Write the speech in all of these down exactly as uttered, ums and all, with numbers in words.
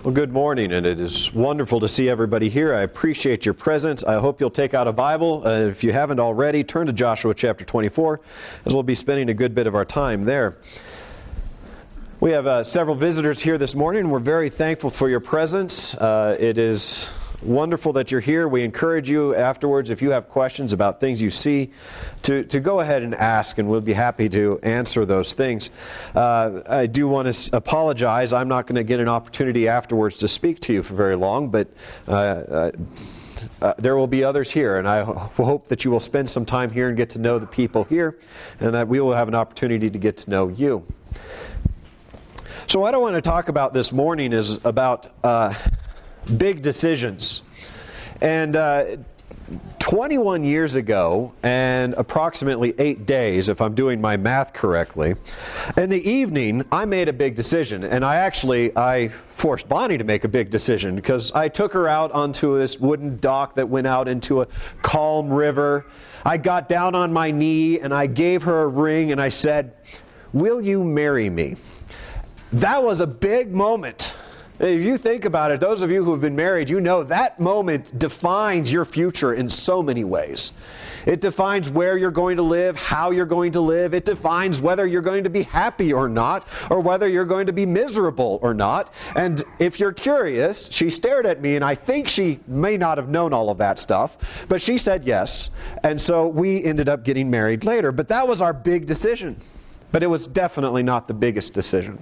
Well, good morning, and it is wonderful to see everybody here. I appreciate your presence. I hope you'll take out a Bible. Uh, if you haven't already, turn to Joshua chapter twenty-four, as we'll be spending a good bit of our time there. We have uh, several visitors here this morning. We're very thankful for your presence. Uh, it is wonderful that you're here. We encourage you afterwards, if you have questions about things you see, to, to go ahead and ask, and we'll be happy to answer those things. Uh, I do want to apologize. I'm not going to get an opportunity afterwards to speak to you for very long, but uh, uh, uh, there will be others here, and I ho- hope that you will spend some time here and get to know the people here, and that we will have an opportunity to get to know you. So what I want to talk about this morning is about uh, big decisions. And uh, twenty-one years ago, and approximately eight days, if I'm doing my math correctly, in the evening, I made a big decision. And I actually, I forced Bonnie to make a big decision, because I took her out onto this wooden dock that went out into a calm river. I got down on my knee, and I gave her a ring, and I said, "Will you marry me?" That was a big moment. If you think about it, those of you who have been married, you know that moment defines your future in so many ways. It defines where you're going to live, how you're going to live. It defines whether you're going to be happy or not, or whether you're going to be miserable or not. And if you're curious, she stared at me, and I think she may not have known all of that stuff, but she said yes. And so we ended up getting married later. But that was our big decision. But it was definitely not the biggest decision.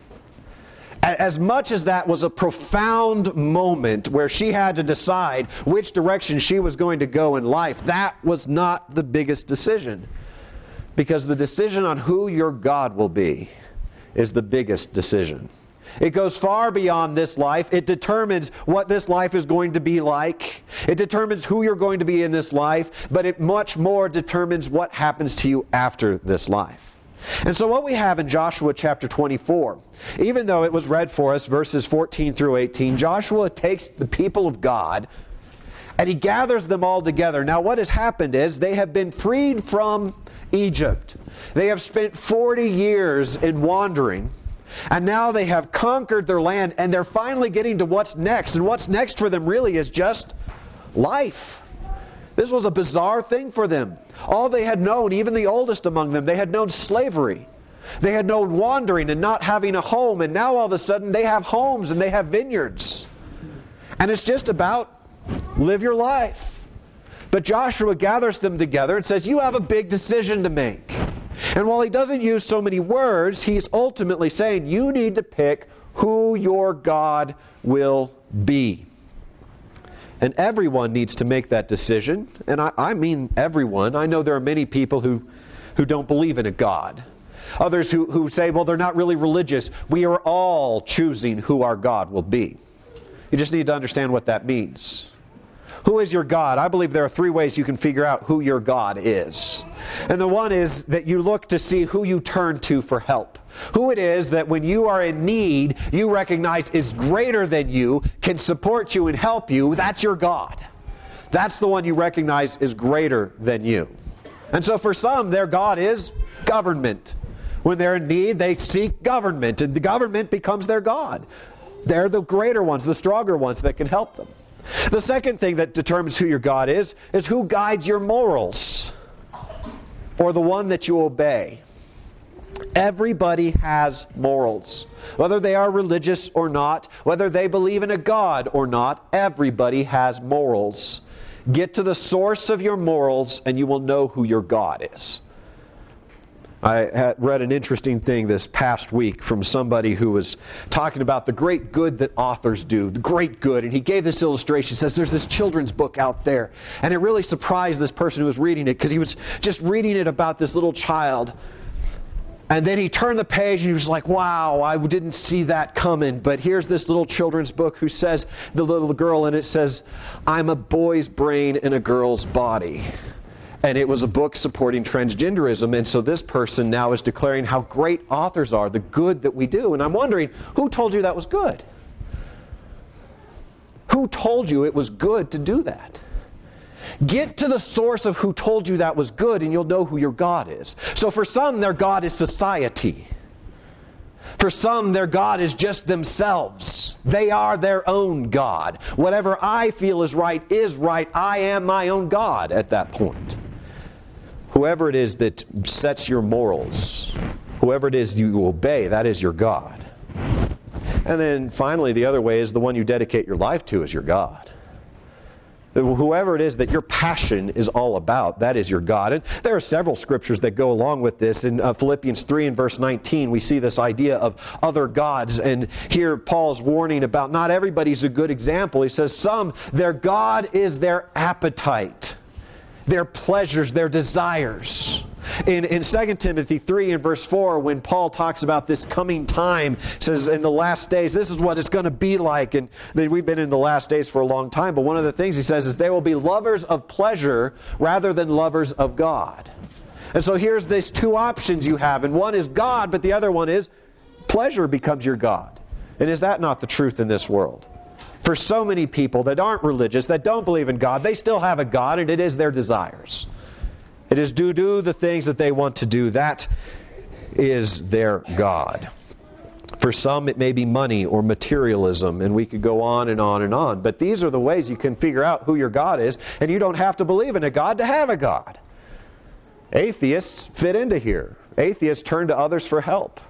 As much as that was a profound moment where she had to decide which direction she was going to go in life, that was not the biggest decision. Because the decision on who your God will be is the biggest decision. It goes far beyond this life. It determines what this life is going to be like. It determines who you're going to be in this life, but it much more determines what happens to you after this life. And so what we have in Joshua chapter twenty-four, even though it was read for us, verses fourteen through eighteen, Joshua takes the people of God and he gathers them all together. Now what has happened is they have been freed from Egypt. They have spent forty years in wandering. And now they have conquered their land, and they're finally getting to what's next. And what's next for them really is just life. This was a bizarre thing for them. All they had known, even the oldest among them, they had known slavery. They had known wandering and not having a home. And now all of a sudden they have homes and they have vineyards. And it's just about live your life. But Joshua gathers them together and says, you have a big decision to make. And while he doesn't use so many words, he's ultimately saying you need to pick who your God will be. And everyone needs to make that decision. And I, I mean everyone. I know there are many people who, who don't believe in a God. Others who, who say, well, they're not really religious. We are all choosing who our God will be. You just need to understand what that means. Who is your God? I believe there are three ways you can figure out who your God is. And the one is that you look to see who you turn to for help. Who it is that when you are in need, you recognize is greater than you, can support you and help you. That's your God. That's the one you recognize is greater than you. And so for some, their God is government. When they're in need, they seek government, and the government becomes their God. They're the greater ones, the stronger ones that can help them. The second thing that determines who your God is, is who guides your morals, or the one that you obey. Everybody has morals. Whether they are religious or not, whether they believe in a God or not, everybody has morals. Get to the source of your morals and you will know who your God is. I had read an interesting thing this past week from somebody who was talking about the great good that authors do, the great good. And he gave this illustration. He says there's this children's book out there. And it really surprised this person who was reading it, because he was just reading it about this little child. And then he turned the page and he was like, wow, I didn't see that coming. But here's this little children's book who says, the little girl, and it says, I'm a boy's brain in a girl's body. And it was a book supporting transgenderism. And so this person now is declaring how great authors are, the good that we do. And I'm wondering, who told you that was good? Who told you it was good to do that? Get to the source of who told you that was good, and you'll know who your God is. So for some, their God is society. For some, their God is just themselves. They are their own God. Whatever I feel is right is right. I am my own God at that point. Whoever it is that sets your morals, whoever it is you obey, that is your God. And then finally, the other way is the one you dedicate your life to is your God. Whoever it is that your passion is all about, that is your God. And there are several scriptures that go along with this. In uh, Philippians three and verse nineteen, we see this idea of other gods. And here Paul's warning about not everybody's a good example. He says some, their God is their appetite, their pleasures, their desires. In, in Second Timothy three and verse four, when Paul talks about this coming time, says in the last days, this is what it's going to be like. And we've been in the last days for a long time, but one of the things he says is they will be lovers of pleasure rather than lovers of God. And so here's these two options you have, and one is God, but the other one is pleasure becomes your God. And is that not the truth in this world? For so many people that aren't religious, that don't believe in God, they still have a God, and it is their desires. It is to do the things that they want to do. That is their God. For some, it may be money or materialism, and we could go on and on and on. But these are the ways you can figure out who your God is, and you don't have to believe in a God to have a God. Atheists fit into here. Atheists turn to others for help.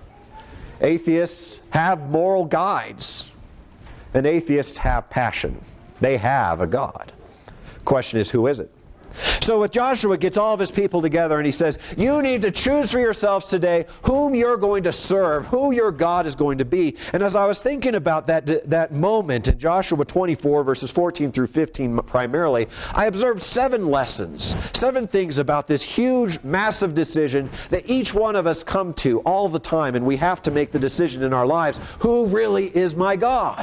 Atheists have moral guides, and atheists have passion. They have a God. Question is, who is it? So with Joshua gets all of his people together and he says, you need to choose for yourselves today whom you're going to serve, who your God is going to be. And as I was thinking about that, that moment in Joshua twenty-four, verses fourteen through fifteen primarily, I observed seven lessons, seven things about this huge, massive decision that each one of us come to all the time, and we have to make the decision in our lives, who really is my God?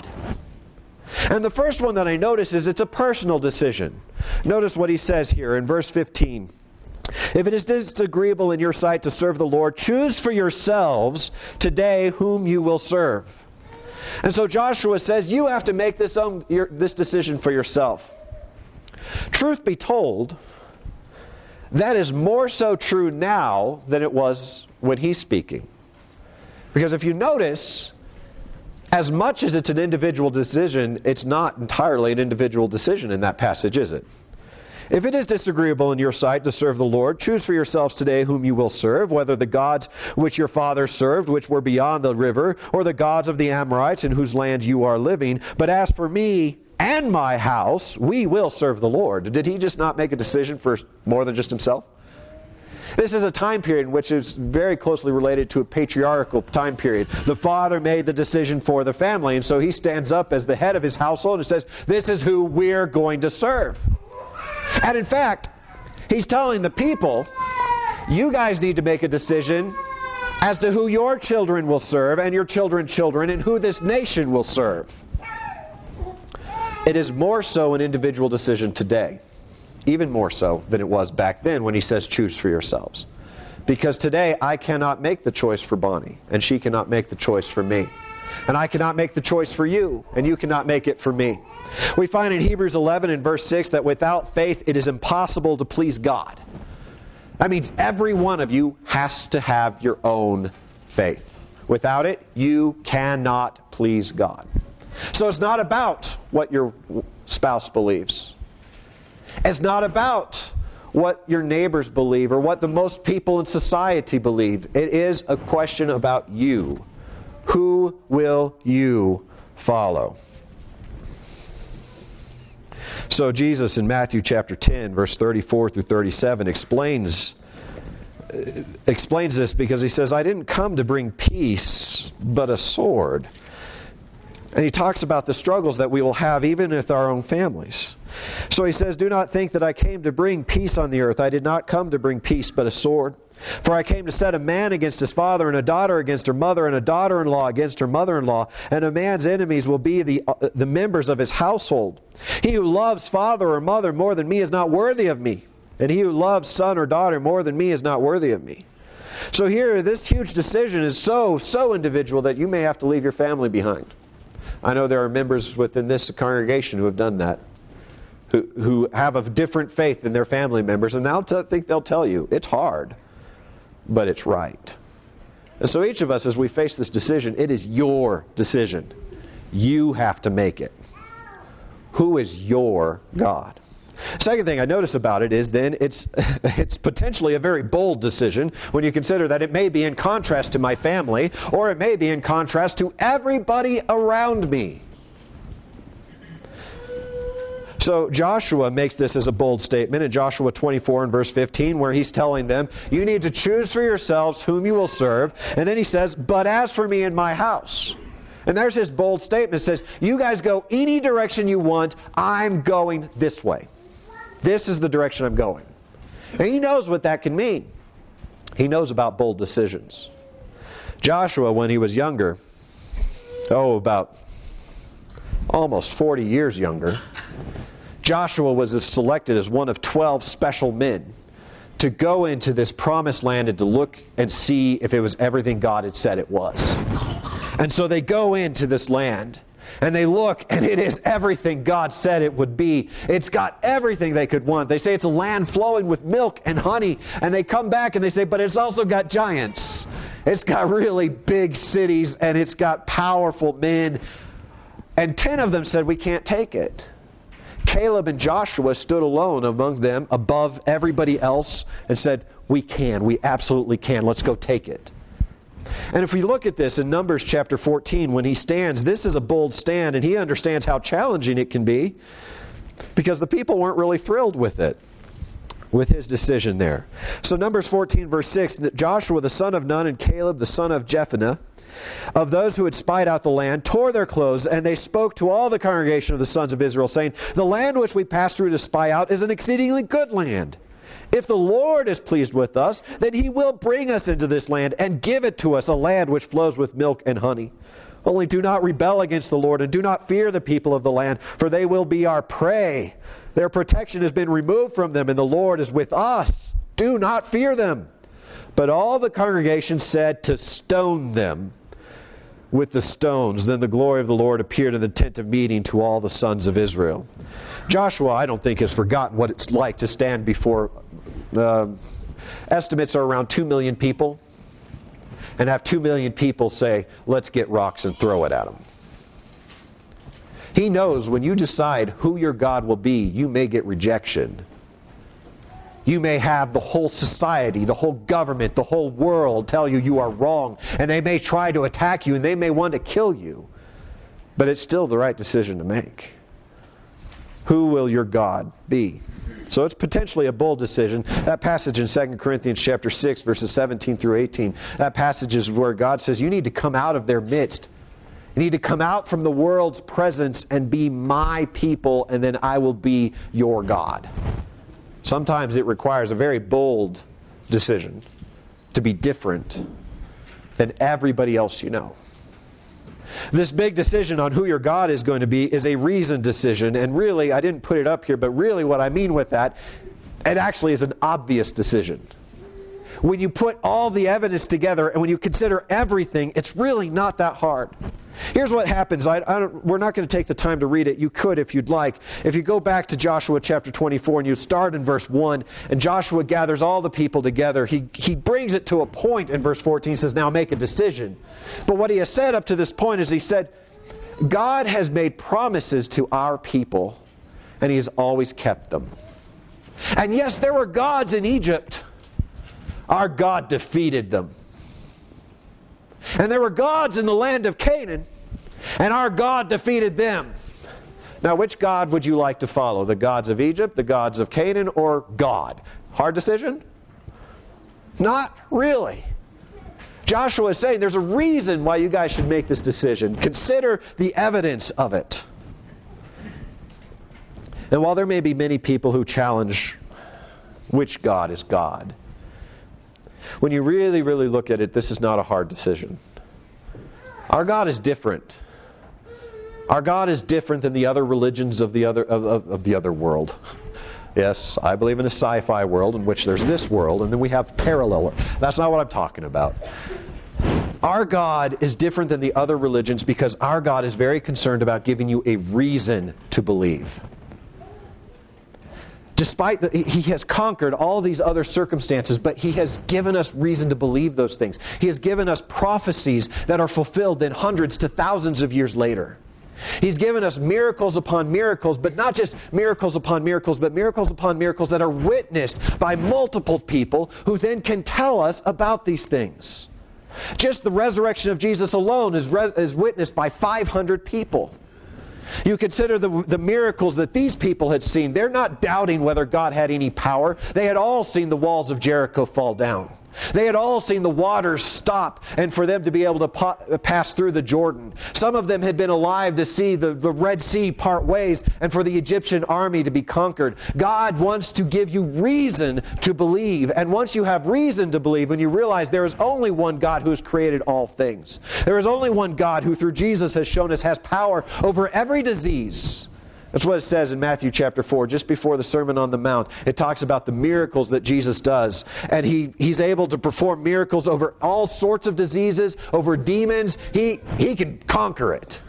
And the first one that I notice is it's a personal decision. Notice what he says here in verse fifteen. If it is disagreeable in your sight to serve the Lord, choose for yourselves today whom you will serve. And so Joshua says, you have to make this, own, your, this decision for yourself. Truth be told, that is more so true now than it was when he's speaking. Because if you notice, as much as it's an individual decision, it's not entirely an individual decision in that passage, is it? If it is disagreeable in your sight to serve the Lord, choose for yourselves today whom you will serve, whether the gods which your fathers served, which were beyond the river, or the gods of the Amorites in whose land you are living. But as for me and my house, we will serve the Lord. Did he just not make a decision for more than just himself? This is a time period which is very closely related to a patriarchal time period. The father made the decision for the family, and so he stands up as the head of his household and says, this is who we're going to serve. And in fact, he's telling the people, you guys need to make a decision as to who your children will serve and your children's children and who this nation will serve. It is more so an individual decision today. Even more so than it was back then when he says choose for yourselves. Because today I cannot make the choice for Bonnie, and she cannot make the choice for me. And I cannot make the choice for you, and you cannot make it for me. We find in Hebrews eleven and verse six that without faith it is impossible to please God. That means every one of you has to have your own faith. Without it, you cannot please God. So it's not about what your spouse believes. It's not about what your neighbors believe or what the most people in society believe. It is a question about you. Who will you follow? So Jesus in Matthew chapter ten, verse thirty-four through thirty-seven explains, explains this because he says, I didn't come to bring peace, but a sword. And he talks about the struggles that we will have even with our own families. So he says, do not think that I came to bring peace on the earth. I did not come to bring peace, but a sword. For I came to set a man against his father, and a daughter against her mother, and a daughter-in-law against her mother-in-law. And a man's enemies will be the, uh, the members of his household. He who loves father or mother more than me is not worthy of me. And he who loves son or daughter more than me is not worthy of me. So here, this huge decision is so, so individual that you may have to leave your family behind. I know there are members within this congregation who have done that, who, who have a different faith than their family members, and I think they'll tell you, it's hard, but it's right. And so each of us, as we face this decision, it is your decision. You have to make it. Who is your God? Second thing I notice about it is then it's it's potentially a very bold decision when you consider that it may be in contrast to my family, or it may be in contrast to everybody around me. So Joshua makes this as a bold statement in Joshua twenty-four and verse fifteen, where he's telling them, you need to choose for yourselves whom you will serve. And then he says, but as for me and my house. And there's his bold statement. It says, you guys go any direction you want. I'm going this way. This is the direction I'm going. And he knows what that can mean. He knows about bold decisions. Joshua, when he was younger, oh, about almost forty years younger, Joshua was selected as one of twelve special men to go into this promised land and to look and see if it was everything God had said it was. And so they go into this land, and they look, and it is everything God said it would be. It's got everything they could want. They say it's a land flowing with milk and honey, and they come back and they say, but it's also got giants. It's got really big cities, and it's got powerful men. And ten of them said, we can't take it. Caleb and Joshua stood alone among them above everybody else and said, we can, we absolutely can, let's go take it. And if we look at this in Numbers chapter fourteen, when he stands, this is a bold stand, and he understands how challenging it can be because the people weren't really thrilled with it, with his decision there. So Numbers fourteen verse six, Joshua the son of Nun and Caleb the son of Jephunneh, of those who had spied out the land, tore their clothes, and they spoke to all the congregation of the sons of Israel, saying, the land which we passed through to spy out is an exceedingly good land. If the Lord is pleased with us, then he will bring us into this land and give it to us, a land which flows with milk and honey. Only do not rebel against the Lord, and do not fear the people of the land, for they will be our prey. Their protection has been removed from them, and the Lord is with us. Do not fear them. But all the congregation said to stone them with the stones. Then the glory of the Lord appeared in the tent of meeting to all the sons of Israel. Joshua, I don't think, has forgotten what it's like to stand before, uh, estimates are around two million people, and have two million people say, let's get rocks and throw it at them. He knows when you decide who your God will be, you may get rejection. You may have the whole society, the whole government, the whole world tell you you are wrong, and they may try to attack you, and they may want to kill you. But it's still the right decision to make. Who will your God be? So it's potentially a bold decision. That passage in Second Corinthians chapter six, verses seventeen through eighteen, that passage is where God says you need to come out of their midst. You need to come out from the world's presence and be my people, and then I will be your God. Sometimes it requires a very bold decision to be different than everybody else you know. This big decision on who your God is going to be is a reasoned decision. And really, I didn't put it up here, but really what I mean with that, it actually is an obvious decision. When you put all the evidence together and when you consider everything, it's really not that hard. Here's what happens. I, I don't, we're not going to take the time to read it. You could if you'd like. If you go back to Joshua chapter twenty-four and you start in verse one, and Joshua gathers all the people together, he, he brings it to a point in verse fourteen, says, now make a decision. But what he has said up to this point is he said, God has made promises to our people, and he has always kept them. And yes, there were gods in Egypt. Our God defeated them. And there were gods in the land of Canaan, and our God defeated them. Now, which God would you like to follow? The gods of Egypt, the gods of Canaan, or God? Hard decision? Not really. Joshua is saying there's a reason why you guys should make this decision. Consider the evidence of it. And while there may be many people who challenge which God is God, when you really, really look at it, this is not a hard decision. Our God is different. Our God is different than the other religions of the other of, of, of the other world. Yes, I believe in a sci-fi world in which there's this world, and then we have parallel. That's not what I'm talking about. Our God is different than the other religions because our God is very concerned about giving you a reason to believe. Despite that, he has conquered all these other circumstances, but he has given us reason to believe those things. He has given us prophecies that are fulfilled then hundreds to thousands of years later. He's given us miracles upon miracles, but not just miracles upon miracles, but miracles upon miracles that are witnessed by multiple people who then can tell us about these things. Just the resurrection of Jesus alone is, res- is witnessed by five hundred people. You consider the, the miracles that these people had seen. They're not doubting whether God had any power. They had all seen the walls of Jericho fall down. They had all seen the waters stop and for them to be able to pa- pass through the Jordan. Some of them had been alive to see the, the Red Sea part ways and for the Egyptian army to be conquered. God wants to give you reason to believe. And once you have reason to believe, when you realize there is only one God who has created all things. There is only one God who through Jesus has shown us has power over every disease. That's what it says in Matthew chapter four, just before the Sermon on the Mount. It talks about the miracles that Jesus does. And he, He's able to perform miracles over all sorts of diseases, over demons. He, he can conquer it.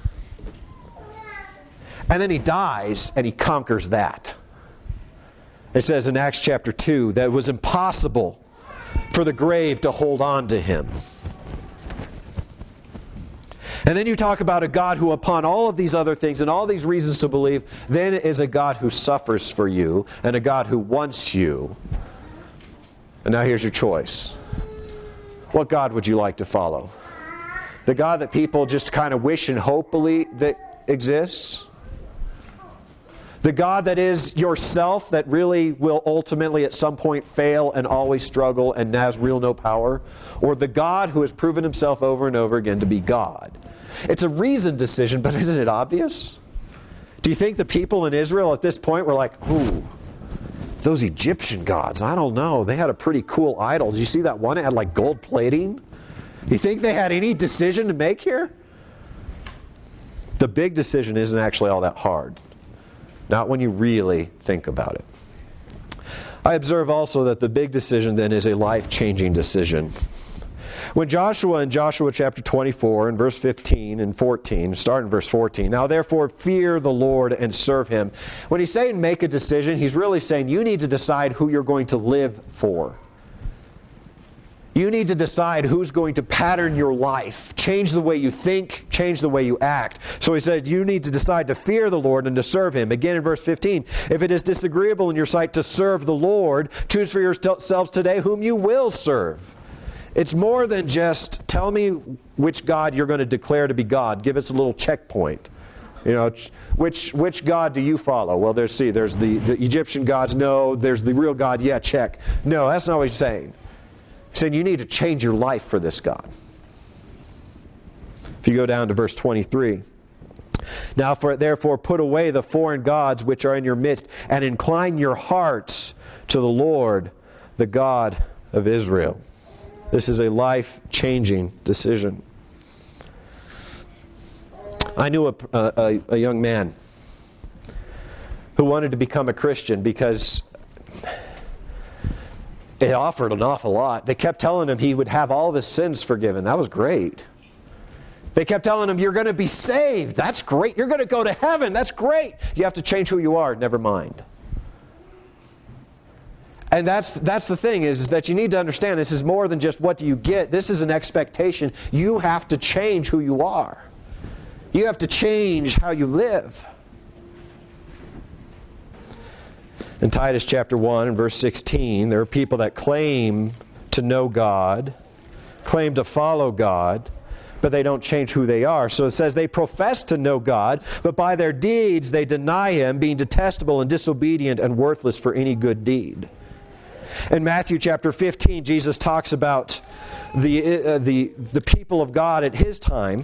And then He dies and He conquers that. It says in Acts chapter two that it was impossible for the grave to hold on to Him. And then you talk about a God who, upon all of these other things and all these reasons to believe, then is a God who suffers for you and a God who wants you. And now here's your choice. What God would you like to follow? The God that people just kind of wish and hope believe that exists? The God that is yourself, that really will ultimately at some point fail and always struggle and has real no power? Or the God who has proven Himself over and over again to be God? It's a reasoned decision, but isn't it obvious? Do you think the people in Israel at this point were like, ooh, those Egyptian gods, I don't know, they had a pretty cool idol. Did you see that one? It had like gold plating. You think they had any decision to make here? The big decision isn't actually all that hard. Not when you really think about it. I observe also that the big decision then is a life-changing decision. When Joshua in Joshua chapter twenty-four and verse fifteen and fourteen, start in verse fourteen, now therefore fear the Lord and serve Him. When he's saying make a decision, he's really saying you need to decide who you're going to live for. You need to decide who's going to pattern your life, change the way you think, change the way you act. So he said you need to decide to fear the Lord and to serve Him. Again in verse fifteen, if it is disagreeable in your sight to serve the Lord, choose for yourselves today whom you will serve. It's more than just tell me which God you're going to declare to be God. Give us a little checkpoint. You know, which which God do you follow? Well, there's see, there's the, the Egyptian gods. No, there's the real God. Yeah, check. No, that's not what he's saying. He's saying you need to change your life for this God. If you go down to verse twenty-three. Now, for, therefore, put away the foreign gods which are in your midst, and incline your hearts to the Lord, the God of Israel. This is a life-changing decision. I knew a, a, a young man who wanted to become a Christian because it offered an awful lot. They kept telling him he would have all of his sins forgiven. That was great. They kept telling him, you're going to be saved. That's great. You're going to go to heaven. That's great. You have to change who you are. Never mind. And that's that's the thing is, is that you need to understand this is more than just what do you get. This is an expectation. You have to change who you are. You have to change how you live. In Titus chapter one and verse sixteen, there are people that claim to know God, claim to follow God, but they don't change who they are. So it says they profess to know God, but by their deeds they deny Him, being detestable and disobedient and worthless for any good deed. In Matthew chapter fifteen, Jesus talks about the, uh, the, the people of God at His time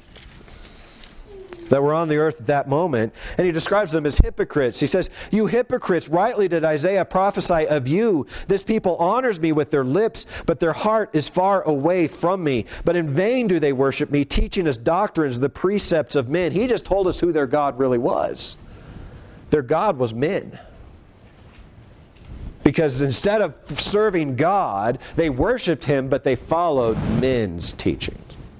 that were on the earth at that moment, and He describes them as hypocrites. He says, you hypocrites, rightly did Isaiah prophesy of you. This people honors me with their lips, but their heart is far away from me. But in vain do they worship me, teaching us doctrines, the precepts of men. He just told us who their God really was. Their God was men. Because instead of serving God, they worshipped Him, but they followed men's teachings.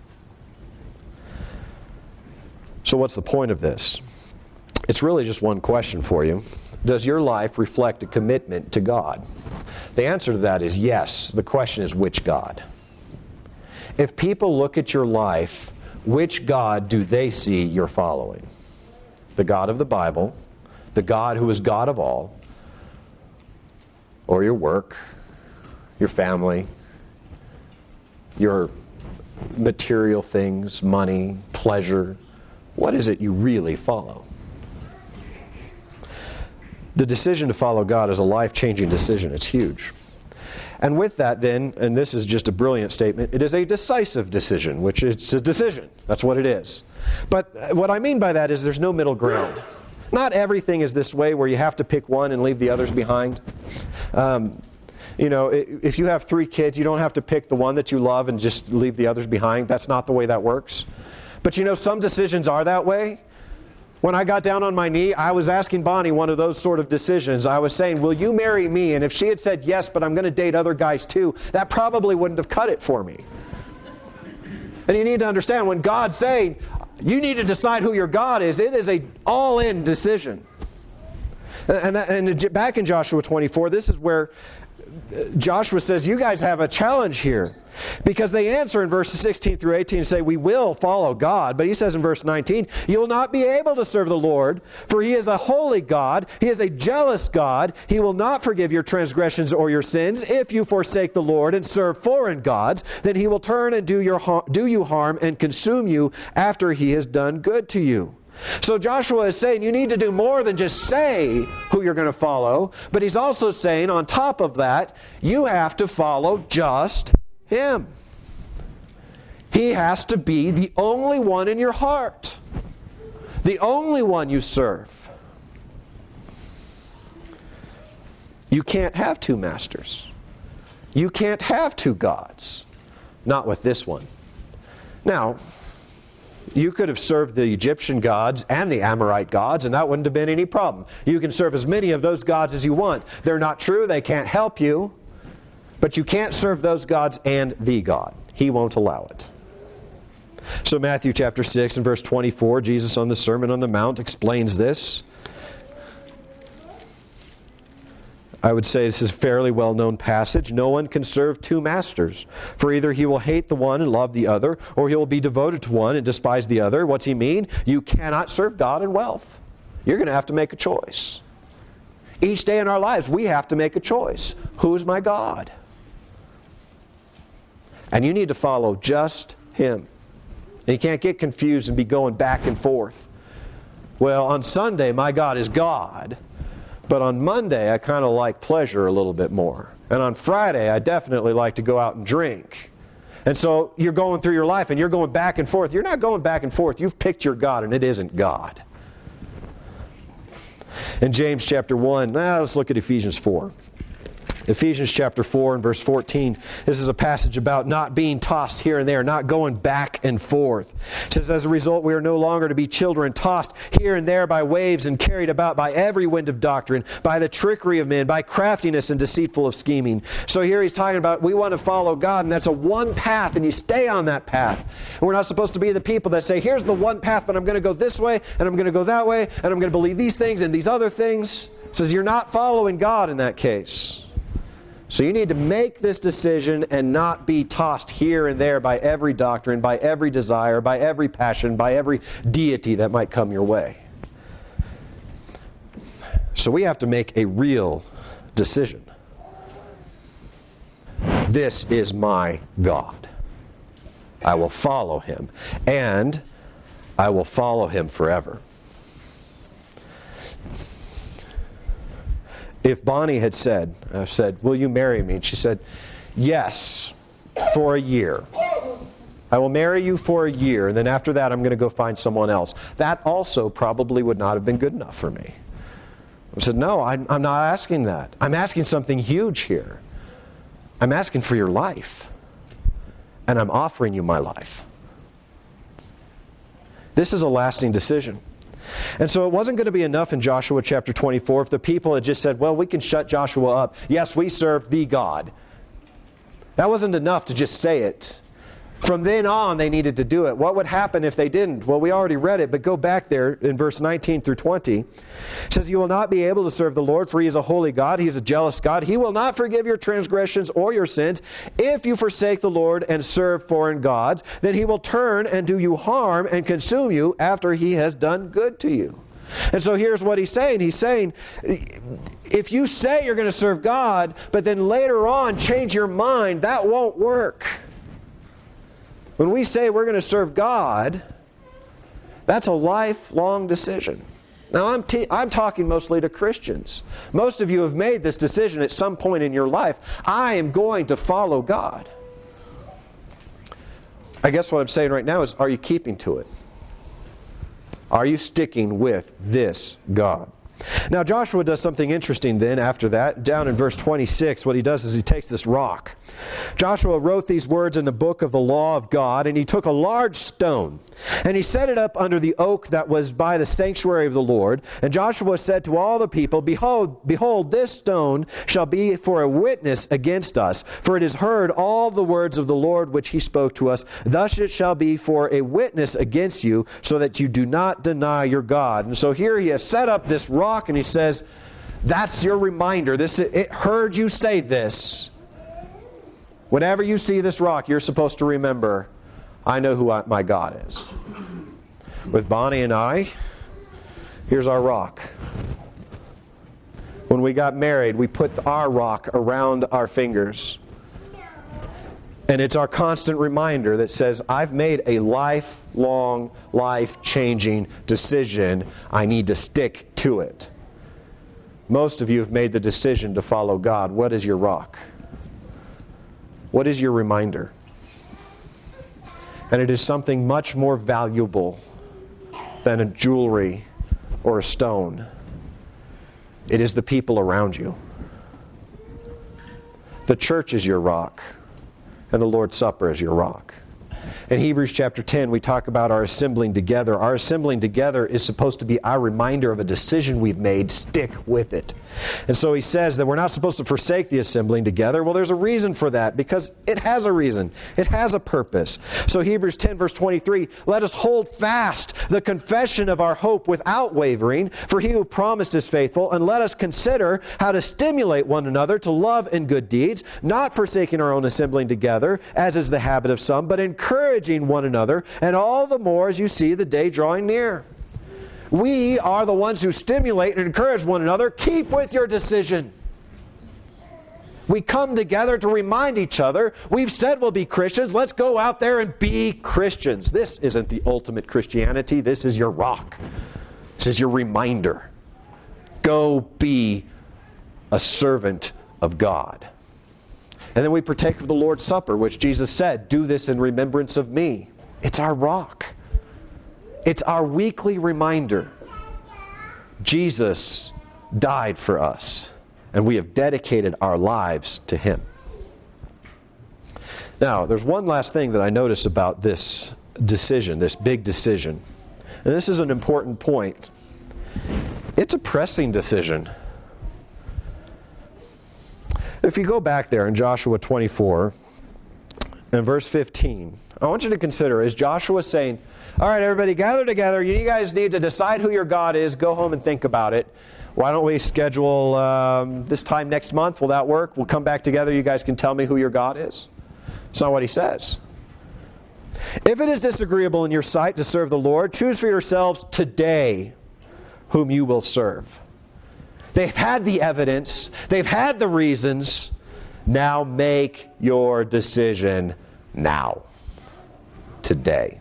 So what's the point of this? It's really just one question for you. Does your life reflect a commitment to God? The answer to that is yes. The question is which God? If people look at your life which God do they see you're following? The God of the Bible, the God who is God of all, or your work, your family, your material things, money, pleasure? What is it you really follow? The decision to follow God is a life-changing decision. It's huge. And with that then, and this is just a brilliant statement, it is a decisive decision, which is a decision. That's what it is. But what I mean by that is there's no middle ground. Not everything is this way where you have to pick one and leave the others behind. Um, you know, if you have three kids, you don't have to pick the one that you love and just leave the others behind. That's not the way that works. But you know, some decisions are that way. When I got down on my knee, I was asking Bonnie one of those sort of decisions. I was saying, will you marry me? And if she had said yes, but I'm going to date other guys too, that probably wouldn't have cut it for me. And you need to understand, when God's saying, you need to decide who your God is, it is an all-in decision. And, that, and back in Joshua twenty-four, this is where Joshua says, you guys have a challenge here. Because they answer in verses sixteen through eighteen and say, we will follow God. But he says in verse nineteen, you'll not be able to serve the Lord, for He is a holy God. He is a jealous God. He will not forgive your transgressions or your sins. If you forsake the Lord and serve foreign gods, then He will turn and do, your har- do you harm and consume you after He has done good to you. So Joshua is saying you need to do more than just say who you're going to follow, but he's also saying on top of that, you have to follow just Him. He has to be the only one in your heart, the only one you serve. You can't have two masters. You can't have two gods. Not with this one. Now, you could have served the Egyptian gods and the Amorite gods, and that wouldn't have been any problem. You can serve as many of those gods as you want. They're not true. They can't help you. But you can't serve those gods and the God. He won't allow it. So Matthew chapter six and verse twenty-four, Jesus on the Sermon on the Mount explains this. I would say this is a fairly well-known passage. No one can serve two masters, for either he will hate the one and love the other, or he will be devoted to one and despise the other. What's he mean? You cannot serve God and wealth. You're going to have to make a choice. Each day in our lives, we have to make a choice. Who is my God? And you need to follow just Him. And you can't get confused and be going back and forth. Well, on Sunday, my God is God. But on Monday, I kind of like pleasure a little bit more. And on Friday, I definitely like to go out and drink. And so you're going through your life and you're going back and forth. You're not going back and forth. You've picked your God and it isn't God. In James chapter one, now let's look at Ephesians four. Ephesians chapter four and verse fourteen. This is a passage about not being tossed here and there, not going back and forth. It says, as a result, we are no longer to be children tossed here and there by waves and carried about by every wind of doctrine, by the trickery of men, by craftiness and deceitful of scheming. So here he's talking about we want to follow God, and that's a one path, and you stay on that path. And we're not supposed to be the people that say, here's the one path, but I'm going to go this way, and I'm going to go that way, and I'm going to believe these things and these other things. It says you're not following God in that case. So you need to make this decision and not be tossed here and there by every doctrine, by every desire, by every passion, by every deity that might come your way. So we have to make a real decision. This is my God. I will follow Him, and I will follow Him forever. If Bonnie had said, I said, will you marry me? And she said, yes, for a year. I will marry you for a year, and then after that I'm going to go find someone else. That also probably would not have been good enough for me. I said, no, I'm not asking that. I'm asking something huge here. I'm asking for your life, and I'm offering you my life. This is a lasting decision. And so it wasn't going to be enough in Joshua chapter twenty-four if the people had just said, well, we can shut Joshua up. Yes, we serve the God. That wasn't enough to just say it. From then on, they needed to do it. What would happen if they didn't? Well, we already read it, but go back there in verse nineteen through twenty. It says, "You will not be able to serve the Lord, for He is a holy God. He is a jealous God. He will not forgive your transgressions or your sins. If you forsake the Lord and serve foreign gods, then He will turn and do you harm and consume you after He has done good to you." And so here's what he's saying. He's saying, if you say you're going to serve God, but then later on change your mind, that won't work. When we say we're going to serve God, that's a lifelong decision. Now, I'm, te- I'm talking mostly to Christians. Most of you have made this decision at some point in your life. I am going to follow God. I guess what I'm saying right now is, are you keeping to it? Are you sticking with this God? Now, Joshua does something interesting then after that. Down in verse twenty-six, what he does is he takes this rock. Joshua wrote these words in the book of the law of God, and he took a large stone, and he set it up under the oak that was by the sanctuary of the Lord. And Joshua said to all the people, Behold, behold, this stone shall be for a witness against us, for it has heard all the words of the Lord which He spoke to us. Thus it shall be for a witness against you, so that you do not deny your God. And so here he has set up this rock, and he says, that's your reminder. This, it heard you say this. Whenever you see this rock, you're supposed to remember, I know who I, my God is. With Bonnie and I, here's our rock. When we got married, we put our rock around our fingers. And it's our constant reminder that says, I've made a lifelong, life-changing decision. I need to stick to it. Most of you have made the decision to follow God. What is your rock? What is your reminder? And it is something much more valuable than a jewelry or a stone. It is the people around you. The church is your rock, and the Lord's Supper is your rock. In Hebrews chapter ten, we talk about our assembling together. Our assembling together is supposed to be our reminder of a decision we've made. Stick with it. And so he says that we're not supposed to forsake the assembling together. Well, there's a reason for that, because it has a reason. It has a purpose. So Hebrews ten, verse twenty-three, let us hold fast the confession of our hope without wavering, for He who promised is faithful, and let us consider how to stimulate one another to love and good deeds, not forsaking our own assembling together, as is the habit of some, but encouraging one another, and all the more as you see the day drawing near. We are the ones who stimulate and encourage one another. Keep with your decision. We come together to remind each other, we've said we'll be Christians, let's go out there and be Christians. This isn't the ultimate Christianity, this is your rock. This is your reminder. Go be a servant of God. And then we partake of the Lord's Supper, which Jesus said, do this in remembrance of me. It's our rock. It's our weekly reminder. Jesus died for us, and we have dedicated our lives to Him. Now, there's one last thing that I notice about this decision, this big decision. And this is an important point. It's a pressing decision. If you go back there in Joshua twenty-four and verse fifteen, I want you to consider, is Joshua saying, all right, everybody, gather together. You guys need to decide who your God is. Go home and think about it. Why don't we schedule um, this time next month? Will that work? We'll come back together. You guys can tell me who your God is. It's not what he says. If it is disagreeable in your sight to serve the Lord, choose for yourselves today whom you will serve. They've had the evidence. They've had the reasons. Now make your decision now. Today.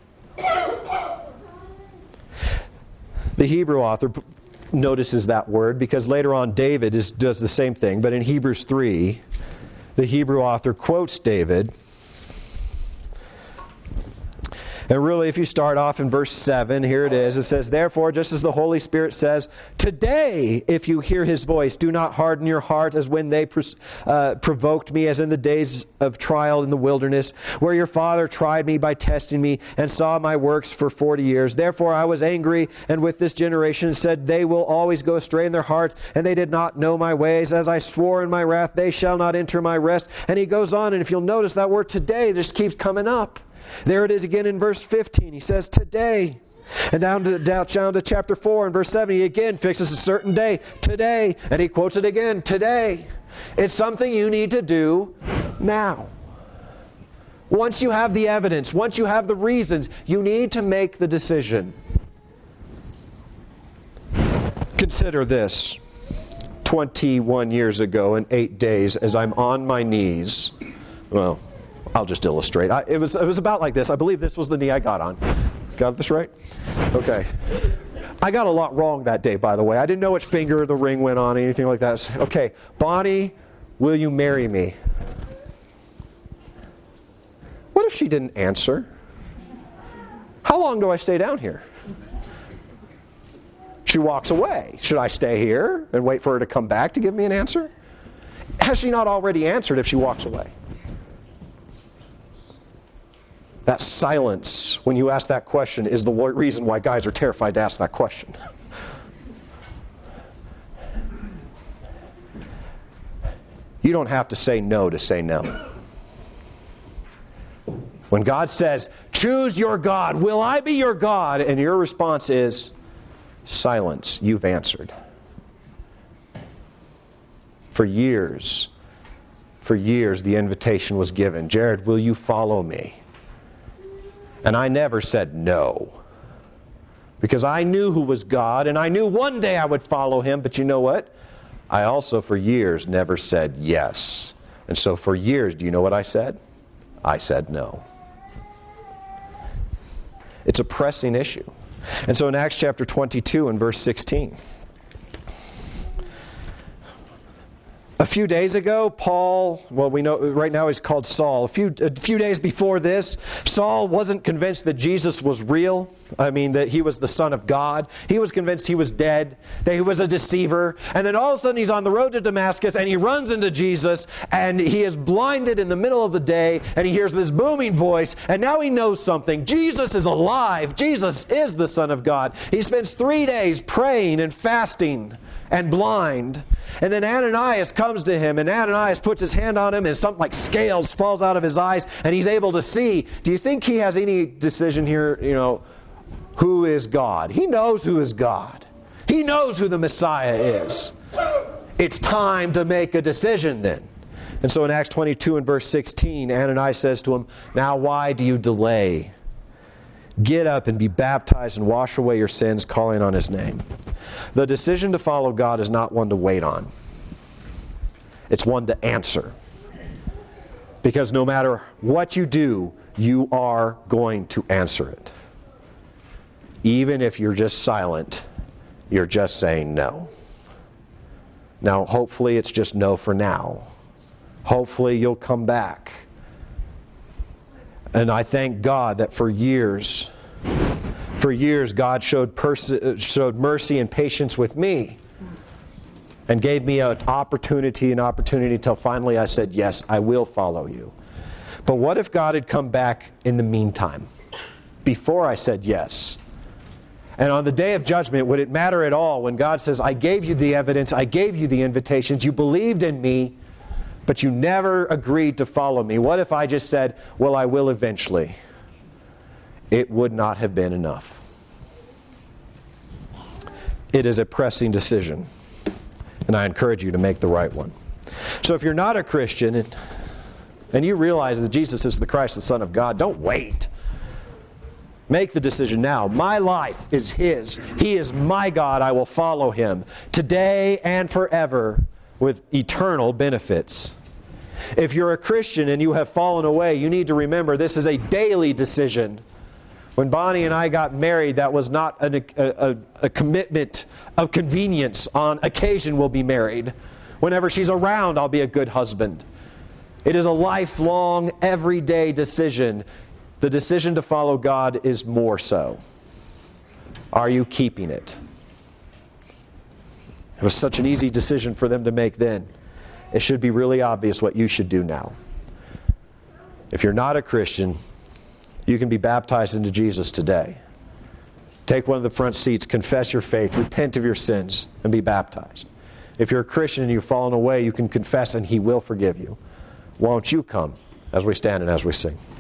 The Hebrew author notices that word because later on David is, does the same thing. But in Hebrews three, the Hebrew author quotes David. And really, if you start off in verse seven, here it is. It says, therefore, just as the Holy Spirit says, today, if you hear His voice, do not harden your heart as when they uh, provoked me, as in the days of trial in the wilderness, where your father tried me by testing me and saw my works for forty years. Therefore, I was angry and with this generation said, they will always go astray in their heart, and they did not know my ways. As I swore in my wrath, they shall not enter my rest. And he goes on, and if you'll notice, that word today just keeps coming up. There it is again in verse fifteen. He says, today. And down to, down to chapter four and verse seven, he again fixes a certain day, today. And he quotes it again, today. It's something you need to do now. Once you have the evidence, once you have the reasons, you need to make the decision. Consider this. twenty-one years ago in eight days, as I'm on my knees, well, I'll just illustrate. I, it was it was about like this. I believe this was the knee I got on. Got this right? Okay. I got a lot wrong that day, by the way. I didn't know which finger the ring went on, anything like that. Okay, Bonnie, will you marry me? What if she didn't answer? How long do I stay down here? She walks away. Should I stay here and wait for her to come back to give me an answer? Has she not already answered if she walks away? That silence when you ask that question is the reason why guys are terrified to ask that question. You don't have to say no to say no. When God says, choose your God, will I be your God? And your response is, silence, you've answered. For years, for years the invitation was given, Jared, will you follow me? And I never said no. Because I knew who was God, and I knew one day I would follow Him, but you know what? I also for years never said yes. And so for years, do you know what I said? I said no. It's a pressing issue. And so in Acts chapter twenty-two and verse sixteen, a few days ago, Paul, well, we know right now he's called Saul. A few a few days before this, Saul wasn't convinced that Jesus was real. I mean, that he was the Son of God. He was convinced he was dead, that he was a deceiver. And then all of a sudden he's on the road to Damascus and he runs into Jesus and he is blinded in the middle of the day and he hears this booming voice and now he knows something. Jesus is alive. Jesus is the Son of God. He spends three days praying and fasting and blind. And then Ananias comes to him, and Ananias puts his hand on him, and something like scales falls out of his eyes, and he's able to see. Do you think he has any decision here, you know, who is God? He knows who is God. He knows who the Messiah is. It's time to make a decision then. And so in Acts twenty-two and verse sixteen, Ananias says to him, now why do you delay? Get up and be baptized and wash away your sins, calling on His name. The decision to follow God is not one to wait on. It's one to answer. Because no matter what you do, you are going to answer it. Even if you're just silent, you're just saying no. Now, hopefully it's just no for now. Hopefully you'll come back. And I thank God that for years, for years God showed, pers- showed mercy and patience with me and gave me an opportunity, an opportunity until finally I said, yes, I will follow you. But what if God had come back in the meantime, before I said yes? And on the day of judgment, would it matter at all when God says, I gave you the evidence, I gave you the invitations, you believed in me, but you never agreed to follow me? What if I just said, well, I will eventually? It would not have been enough. It is a pressing decision, and I encourage you to make the right one. So if you're not a Christian, and, and you realize that Jesus is the Christ, the Son of God, don't wait. Make the decision now. My life is His. He is my God. I will follow Him today and forever with eternal benefits. If you're a Christian and you have fallen away, you need to remember this is a daily decision. When Bonnie and I got married, that was not an, a, a, a commitment of convenience. On occasion we'll be married. Whenever she's around, I'll be a good husband. It is a lifelong, everyday decision. The decision to follow God is more so. Are you keeping it? It was such an easy decision for them to make then. It should be really obvious what you should do now. If you're not a Christian, you can be baptized into Jesus today. Take one of the front seats, confess your faith, repent of your sins, and be baptized. If you're a Christian and you've fallen away, you can confess and He will forgive you. Won't you come as we stand and as we sing?